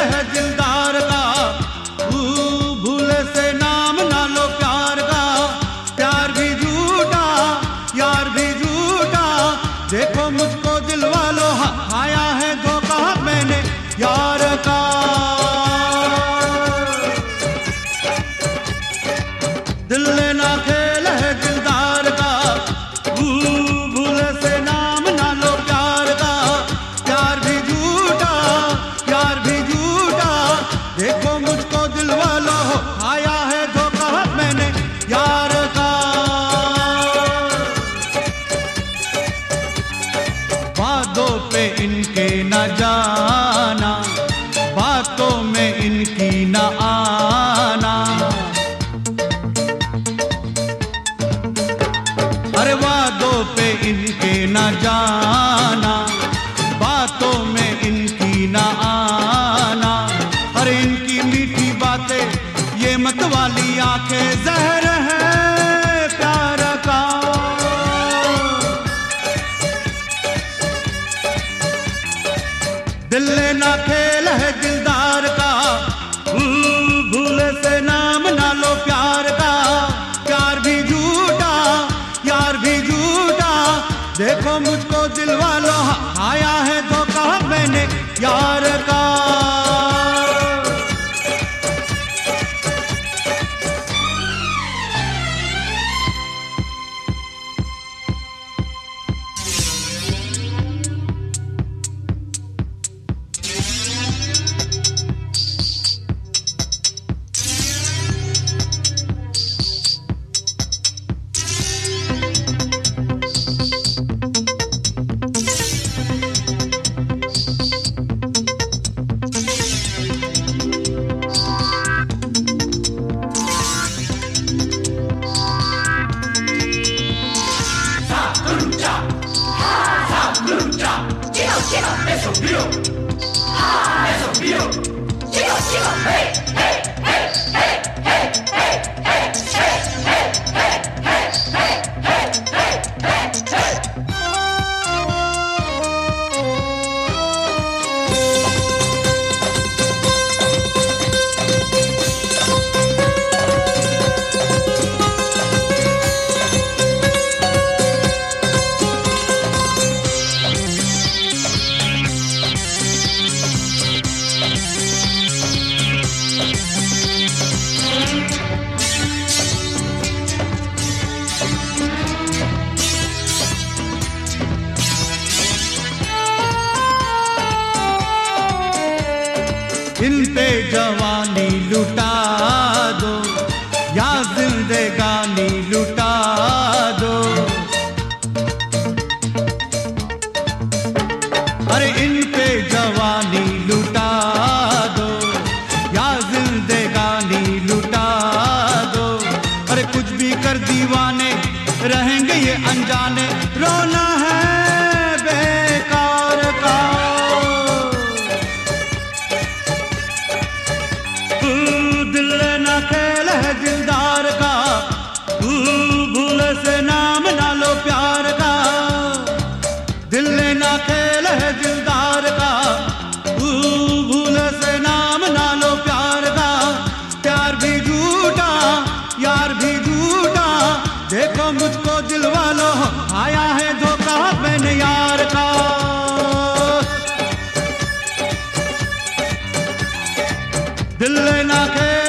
है दिलदार का, भूले से नाम ना लो प्यार का। प्यार भी झूठा, यार भी झूठा, देखो मुझको दिल वालों, आया है धोखा मैंने यार का। दिल लेना खेल है दिलदार का, भूले से नाम ना लो प्यार का। प्यार भी झूठा, यार भी झूठा, देखो मुझको दिल वालों, आया है धोखा मैंने यार का। बातों पे इनके न जाना, बातों में इनकी न आना। अरे वादों पे इनके न जाना, बातों में इनकी न आना। अरे इनकी मीठी बातें, ये मत वाली आंखें, जहर है प्यार का। दिल लेना खेल है दिलदार का, भूले से नाम ना लो प्यार का। प्यार भी झूठा, यार भी झूठा, देखो मुझको दिल वालों, आया है धोखा मैंने यार का। Eso es mío, eso es mío. Chico, chico, hey, hey, hey, hey, hey, hey, hey, hey, hey, hey, hey, hey, hey, hey, hey. इन पे जवानी लुटा दो, या जिंदगानी लुटा दो। अरे इन पे जवानी लुटा दो, या जिंदगानी लुटा दो। अरे कुछ भी कर दीवाने, रहेंगे ये अनजाने, रोना है बेकार का। दिल लेना खेल है दिलदार का, भूले से नाम ना लो प्यार का। दिल लेना खेल है दिलदार का, भूले से नाम ना लो प्यार का। प्यार भी झूठा, यार भी झूठा, देखो मुझको दिल वालों, आया है धोखा मैंने यार का। दिल लेना खेल